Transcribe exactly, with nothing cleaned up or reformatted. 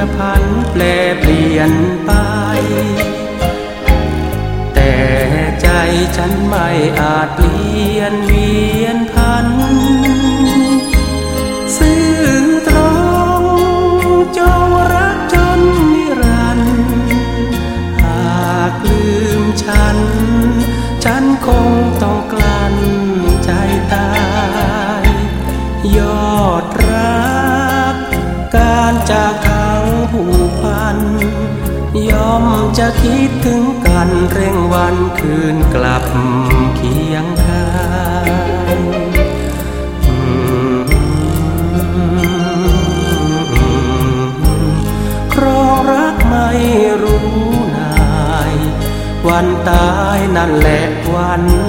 จะพันแปรเปลี่ยนไปแต่ใจฉันไม่อาจเปลี่ยนเวียนพันซื่อตรงจงรักจนนิรันดร์หากลืมฉันฉันคงต้องกลั้นใจตายยอดรักการจากทางผูกพันย่อมจะคิดถึงกันเร่งวันคืนกลับเคียงข้างครองรักไม่รู้นายวันตายนั่นแหละวัน